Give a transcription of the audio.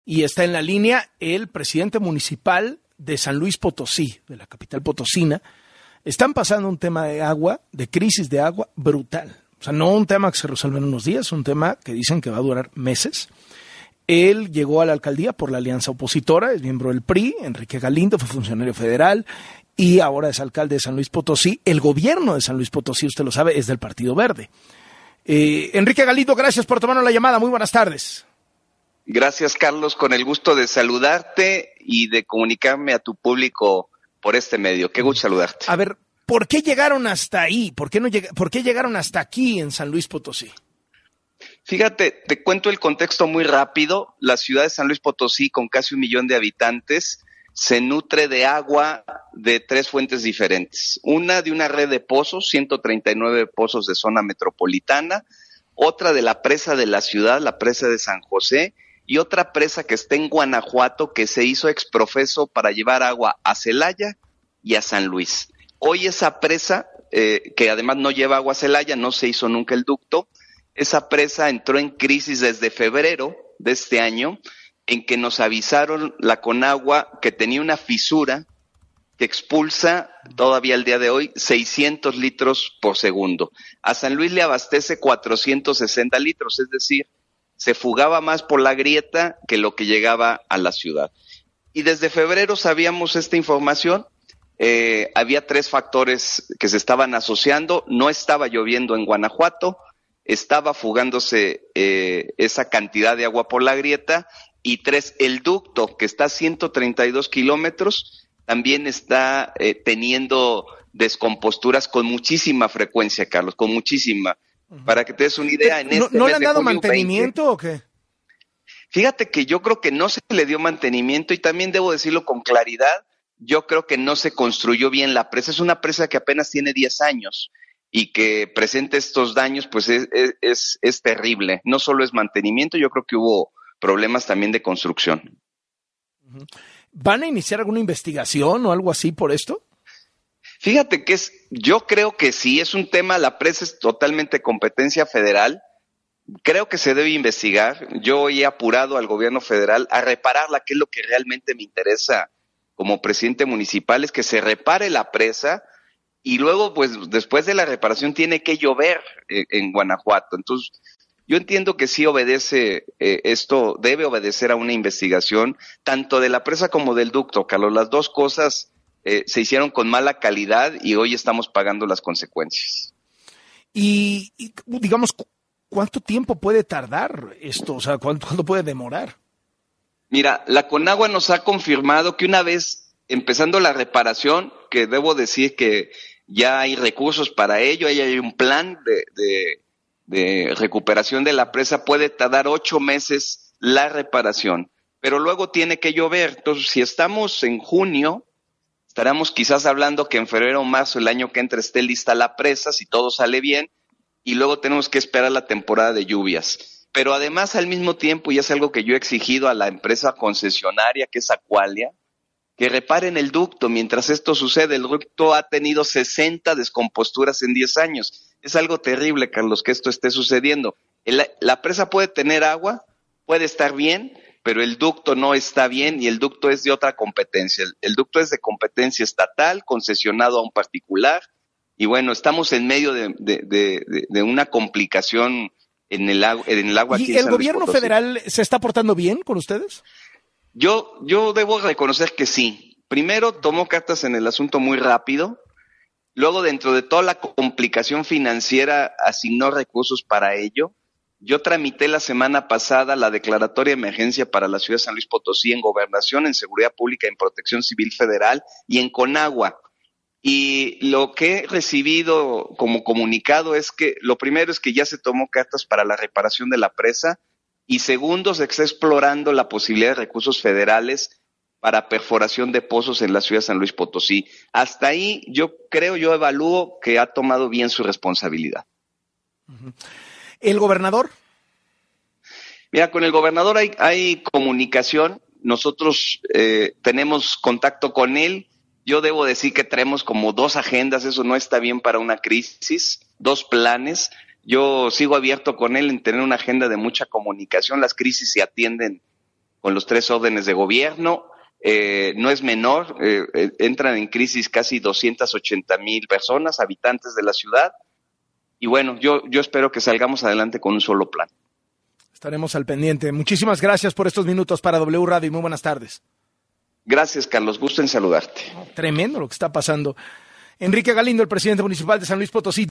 Y está en la línea el presidente municipal de San Luis Potosí, de la capital potosina. Están pasando un tema de agua, de crisis de agua brutal. O sea, no un tema que se resuelve en unos días, un tema que dicen que va a durar meses. Él llegó a la alcaldía por la alianza opositora, es miembro del PRI, Enrique Galindo, fue funcionario federal y ahora es alcalde de San Luis Potosí. El gobierno de San Luis Potosí, usted lo sabe, es del Partido Verde. Enrique Galindo, gracias por tomarnos la llamada. Muy buenas tardes. Gracias, Carlos, con el gusto de saludarte y de comunicarme a tu público por este medio. Qué gusto saludarte. A ver, ¿por qué llegaron hasta ahí? ¿Por qué llegaron hasta aquí en San Luis Potosí? Fíjate, te cuento el contexto muy rápido. La ciudad de San Luis Potosí, con casi 1 millón de habitantes, se nutre de agua de 3 fuentes diferentes. Una de una red de pozos, 139 pozos de zona metropolitana, otra de la presa de la ciudad, la presa de San José, y otra presa que está en Guanajuato que se hizo exprofeso para llevar agua a Celaya y a San Luis. Hoy esa presa, que además no lleva agua a Celaya, no se hizo nunca el ducto, esa presa entró en crisis desde febrero de este año, en que nos avisaron la Conagua que tenía una fisura que expulsa todavía al día de hoy 600 litros por segundo. A San Luis le abastece 460 litros, es decir, se fugaba más por la grieta que lo que llegaba a la ciudad. Y desde febrero sabíamos esta información. Había 3 factores que se estaban asociando. No estaba lloviendo en Guanajuato, estaba fugándose esa cantidad de agua por la grieta, y 3, el ducto, que está a 132 kilómetros, también está teniendo descomposturas con muchísima frecuencia, Carlos, con muchísima. Para que te des una idea, ¿No le han dado mantenimiento 20, o qué? Fíjate que yo creo que no se le dio mantenimiento, y también debo decirlo con claridad, yo creo que no se construyó bien la presa. Es una presa que apenas tiene 10 años y que presenta estos daños, pues es terrible. No solo es mantenimiento, yo creo que hubo problemas también de construcción. ¿Van a iniciar alguna investigación o algo así por esto? Fíjate que yo creo que sí, es un tema, la presa es totalmente competencia federal. Creo que se debe investigar. Yo he apurado al gobierno federal a repararla, que es lo que realmente me interesa como presidente municipal, es que se repare la presa, y luego, pues, después de la reparación tiene que llover en Guanajuato. Entonces, yo entiendo que sí obedece, esto debe obedecer a una investigación, tanto de la presa como del ducto, Carlos. Las dos cosas se hicieron con mala calidad y hoy estamos pagando las consecuencias. Y digamos, ¿cuánto tiempo puede tardar esto? O sea, ¿cuánto puede demorar? Mira, la Conagua nos ha confirmado que una vez empezando la reparación, que debo decir que ya hay recursos para ello, ahí hay un plan de recuperación de la presa, puede tardar 8 meses la reparación, pero luego tiene que llover. Entonces, si estamos en junio, estaremos quizás hablando que en febrero o marzo el año que entra esté lista la presa, si todo sale bien, y luego tenemos que esperar la temporada de lluvias. Pero además, al mismo tiempo, y es algo que yo he exigido a la empresa concesionaria, que es Aqualia, que reparen el ducto. Mientras esto sucede, el ducto ha tenido 60 descomposturas en 10 años. Es algo terrible, Carlos, que esto esté sucediendo. La presa puede tener agua, puede estar bien, pero el ducto no está bien, y el ducto es de otra competencia. El ducto es de competencia estatal, concesionado a un particular, y bueno, estamos en medio de una complicación en el agua. ¿Y el gobierno federal se está portando bien con ustedes? Yo debo reconocer que sí. Primero tomó cartas en el asunto muy rápido. Luego, dentro de toda la complicación financiera, asignó recursos para ello. Yo tramité la semana pasada la declaratoria de emergencia para la ciudad de San Luis Potosí en Gobernación, en Seguridad Pública, en Protección Civil Federal y en Conagua. Y lo que he recibido como comunicado es que lo primero es que ya se tomó cartas para la reparación de la presa, y segundo, se está explorando la posibilidad de recursos federales para perforación de pozos en la ciudad de San Luis Potosí. Hasta ahí yo evalúo que ha tomado bien su responsabilidad. ¿El gobernador? Mira, con el gobernador hay comunicación. Nosotros tenemos contacto con él. Yo debo decir que traemos como 2 agendas, eso no está bien para una crisis, 2 planes. Yo sigo abierto con él en tener una agenda de mucha comunicación. Las crisis se atienden con los 3 órdenes de gobierno. No es menor, entran en crisis casi 280,000 personas, habitantes de la ciudad. Y bueno, yo espero que salgamos adelante con un solo plan. Estaremos al pendiente. Muchísimas gracias por estos minutos para W Radio y muy buenas tardes. Gracias, Carlos. Gusto en saludarte. Tremendo lo que está pasando. Enrique Galindo, el presidente municipal de San Luis Potosí.